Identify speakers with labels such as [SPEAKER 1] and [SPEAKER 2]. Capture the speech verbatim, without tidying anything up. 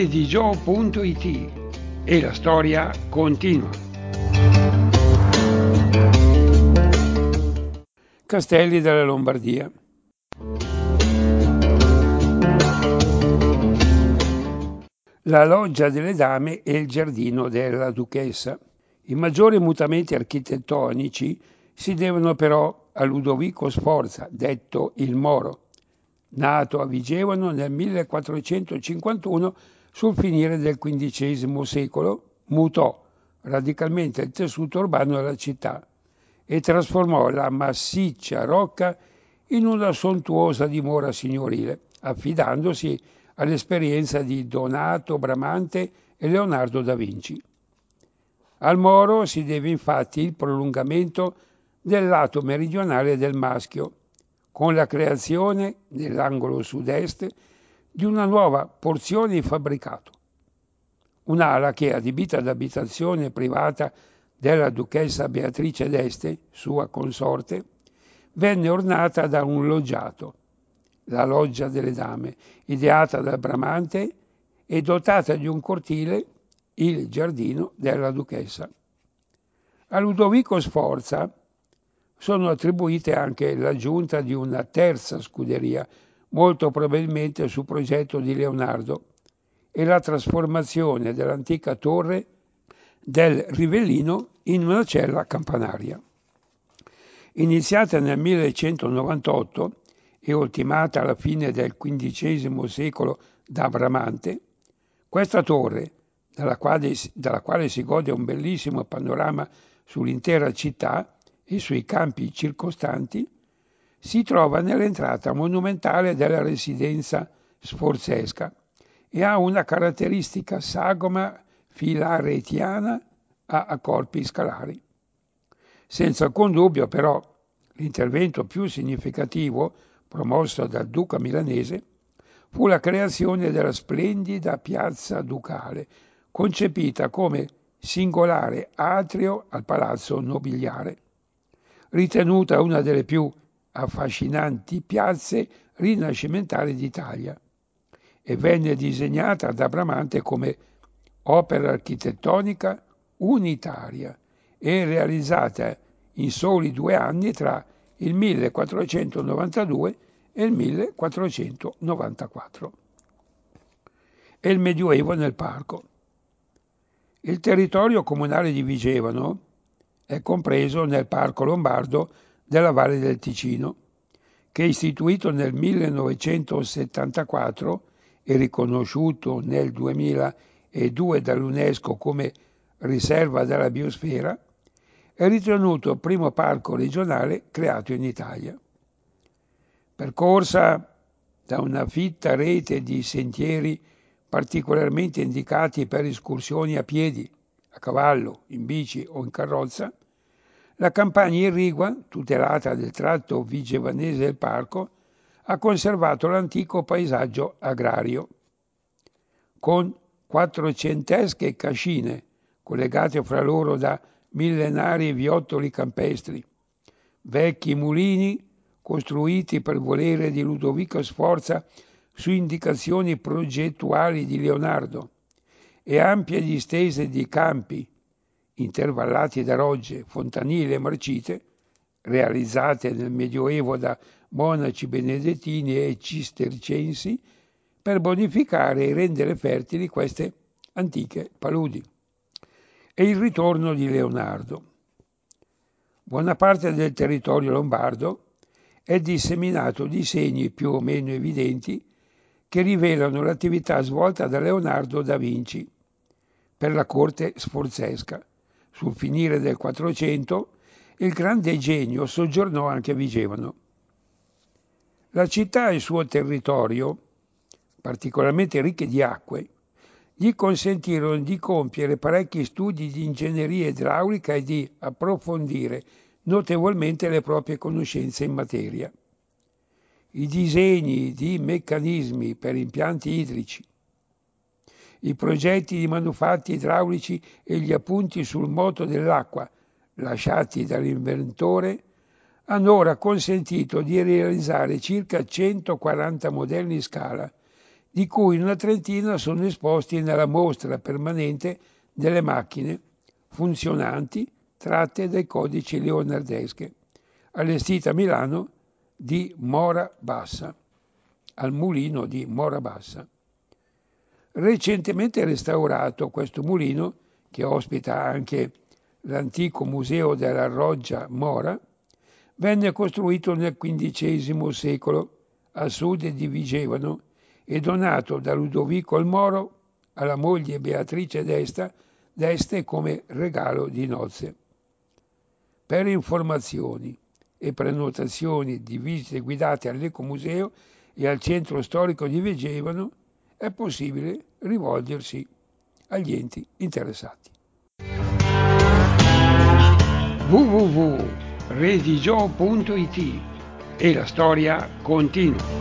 [SPEAKER 1] edigio punto it e la storia continua. Castelli della Lombardia. La loggia delle dame e il giardino della duchessa. I maggiori mutamenti architettonici si devono però a Ludovico Sforza, detto il Moro, nato a Vigevano nel millequattrocentocinquantuno. Sul finire del quindicesimo secolo mutò radicalmente il tessuto urbano della città e trasformò la massiccia rocca in una sontuosa dimora signorile, affidandosi all'esperienza di Donato Bramante e Leonardo da Vinci. Al Moro si deve infatti il prolungamento del lato meridionale del Maschio, con la creazione, nell'angolo sud-est, di una nuova porzione di fabbricato. Un'ala che, adibita ad abitazione privata della duchessa Beatrice d'Este, sua consorte, venne ornata da un loggiato, la Loggia delle Dame, ideata da Bramante e dotata di un cortile, il giardino della duchessa. A Ludovico Sforza sono attribuite anche l'aggiunta di una terza scuderia, molto probabilmente su progetto di Leonardo, e la trasformazione dell'antica torre del Rivellino in una cella campanaria. Iniziata nel millecentonovantotto e ultimata alla fine del quindicesimo secolo da Bramante, questa torre, dalla quale, dalla quale si gode un bellissimo panorama sull'intera città e sui campi circostanti, si trova nell'entrata monumentale della residenza sforzesca e ha una caratteristica sagoma filaretiana a, a corpi scalari. Senza alcun dubbio, però, l'intervento più significativo, promosso dal duca milanese, fu la creazione della splendida piazza ducale, concepita come singolare atrio al palazzo nobiliare, ritenuta una delle più affascinanti piazze rinascimentali d'Italia, e venne disegnata da Bramante come opera architettonica unitaria e realizzata in soli due anni tra il millequattrocentonovantadue e il millequattrocentonovantaquattro. E il Medioevo nel parco. Il territorio comunale di Vigevano è compreso nel Parco Lombardo della Valle del Ticino, che istituito nel millenovecentosettantaquattro e riconosciuto nel duemiladue dall'UNESCO come riserva della biosfera, è ritenuto il primo parco regionale creato in Italia. Percorsa da una fitta rete di sentieri particolarmente indicati per escursioni a piedi, a cavallo, in bici o in carrozza, la campagna irrigua, tutelata del tratto vigevanese del parco, ha conservato l'antico paesaggio agrario, con quattrocentesche cascine collegate fra loro da millenari viottoli campestri, vecchi mulini costruiti per volere di Ludovico Sforza su indicazioni progettuali di Leonardo, e ampie distese di campi intervallati da rogge, fontanili e marcite, realizzate nel Medioevo da monaci benedettini e cistercensi per bonificare e rendere fertili queste antiche paludi. E il ritorno di Leonardo. Buona parte del territorio lombardo è disseminato di segni più o meno evidenti che rivelano l'attività svolta da Leonardo da Vinci per la corte sforzesca. Sul finire del Quattrocento il grande genio soggiornò anche a Vigevano. La città e il suo territorio, particolarmente ricchi di acque, gli consentirono di compiere parecchi studi di ingegneria idraulica e di approfondire notevolmente le proprie conoscenze in materia. I disegni di meccanismi per impianti idrici, i progetti di manufatti idraulici e gli appunti sul moto dell'acqua lasciati dall'inventore hanno ora consentito di realizzare circa centoquaranta modelli in scala di cui una trentina sono esposti nella mostra permanente delle macchine funzionanti tratte dai codici leonardesche, allestita a Milano di Mora Bassa, al mulino di Mora Bassa. Recentemente restaurato questo mulino, che ospita anche l'antico museo della Roggia Mora, venne costruito nel quindicesimo secolo a sud di Vigevano e donato da Ludovico il Moro alla moglie Beatrice d'Este, d'Este come regalo di nozze. Per informazioni e prenotazioni di visite guidate all'Ecomuseo e al centro storico di Vigevano è possibile rivolgersi agli enti interessati. w w w punto redigio punto it e la storia continua.